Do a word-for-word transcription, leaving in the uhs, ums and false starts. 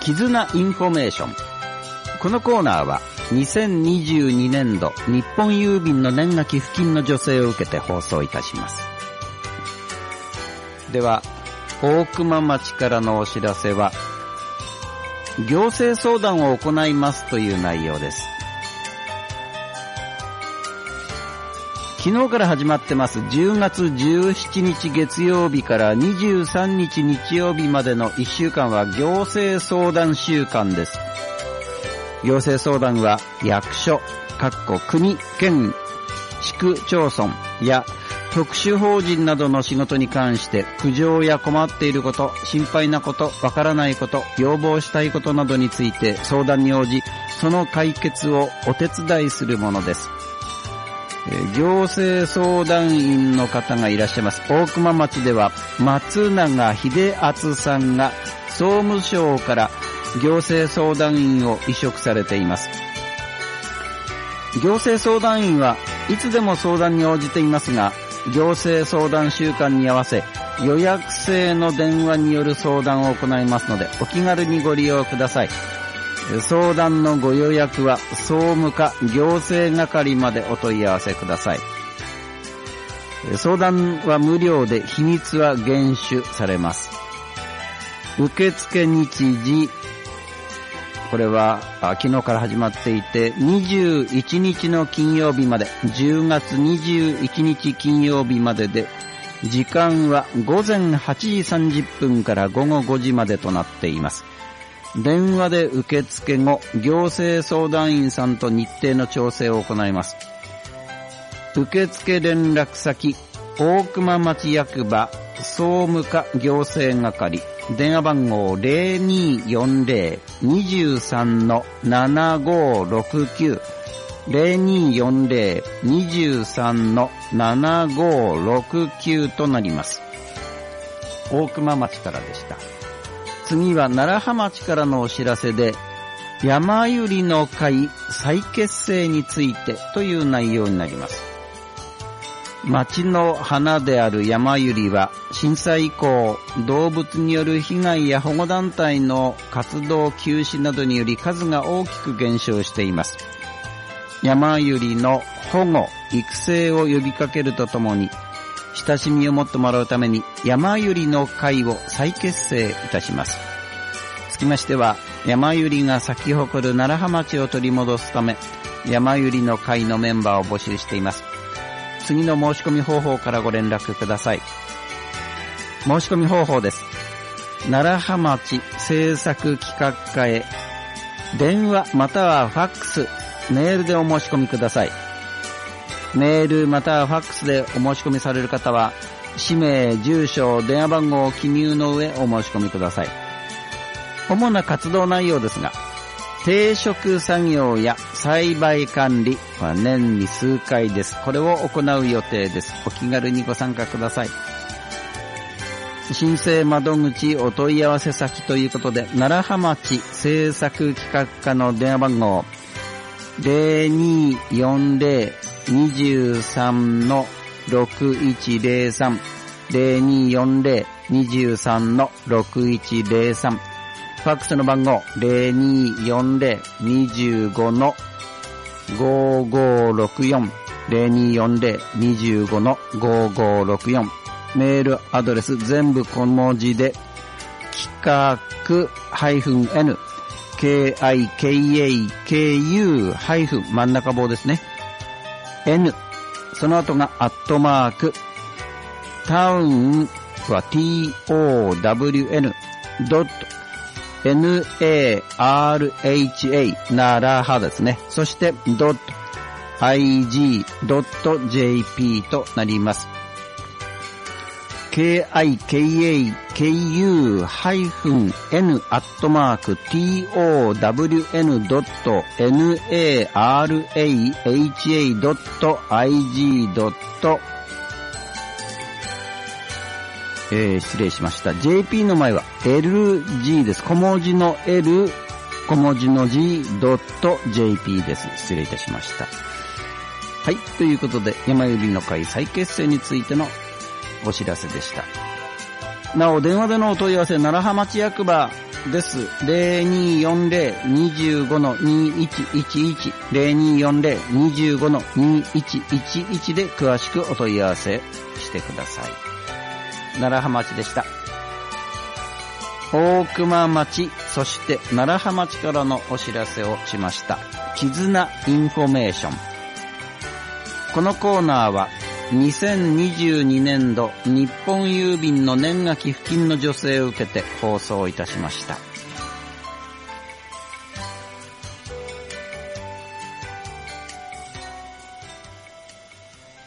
絆インフォメーション。このコーナーはにせんにじゅうにねんど日本郵便の年賀寄付金の助成を受けて放送いたします。では、大熊町からのお知らせは、行政相談を行いますという内容です。昨日から始まってますじゅうがつじゅうしちにち月曜日からにじゅうさんにち日曜日までのいっしゅうかんは行政相談週間です。行政相談は役所、国、県、市区町村や特殊法人などの仕事に関して苦情や困っていること、心配なこと、わからないこと、要望したいことなどについて相談に応じ、その解決をお手伝いするものです。行政相談員の方がいらっしゃいます。大熊町では松永秀敦さんが総務省から行政相談員を委嘱されています。行政相談員はいつでも相談に応じていますが、行政相談週間に合わせ予約制の電話による相談を行いますので、お気軽にご利用ください。相談のご予約は総務課行政係までお問い合わせください。相談は無料で日にちは厳守されます。受付日時、これは昨日から始まっていて、にじゅういちにちの金曜日まで、じゅうがつにじゅういちにち金曜日までで、時間はごぜんはちじさんじゅっぷんからごごごじまでとなっています。電話で受付後、行政相談員さんと日程の調整を行います。受付連絡先、大熊町役場総務課行政係、電話番号 ゼロにーよんゼロ にじゅうさん ななごろくきゅう ゼロにーよんゼロ にじゅうさん ななごろくきゅう となります。大熊町からでした。次は楢葉町からのお知らせで、山ゆりの会再結成についてという内容になります。町の花である山ゆりは震災以降、動物による被害や保護団体の活動休止などにより数が大きく減少しています。山ゆりの保護、育成を呼びかけるとともに、親しみを持ってもらうために山ゆりの会を再結成いたします。つきましては、山ゆりが咲き誇る楢葉町を取り戻すため、山ゆりの会のメンバーを募集しています。次の申し込み方法からご連絡ください。申し込み方法です。楢葉町政策企画課へ電話またはファックス、メールでお申し込みください。メールまたはファックスでお申し込みされる方は、氏名、住所、電話番号を記入の上お申し込みください。主な活動内容ですが、定食作業や栽培管理は年に数回です。これを行う予定です。お気軽にご参加ください。申請窓口お問い合わせ先ということで、楢葉町政策企画課の電話番号ゼロにーよんゼロ にじゅうさん ろくいちゼロさん ゼロにーよんゼロ にじゅうさん ろくいちゼロさん、ファックスの番号 ゼロにーよんゼロ にじゅうご ごごろくよん ゼロにーよんゼロ にじゅうご ごごろくよん、メールアドレス全部小文字で企画 -n kikaku 真ん中棒ですね。N その後がアットマークタウンは town ドット narha ならはですね。そしてドット ig.jp となります。kikaku-n アットマーク town.narha.ig. えー、失礼しました。ジェーピー の前は エルジー です。小文字の L、小文字の G.jp です。失礼いたしました。はい。ということで、山ゆりの会再結成についてのお知らせでした。なお、電話でのお問い合わせ、楢葉町役場です。ゼロにーよんゼロ にじゅうご にいちいちいち ゼロにーよんゼロ にじゅうご にいちいちいちで詳しくお問い合わせしてください。楢葉町でした。大熊町、そして楢葉町からのお知らせをしました。絆インフォメーション。このコーナーはにせんにじゅうにねんど日本郵便の年賀寄付金の助成を受けて放送いたしました。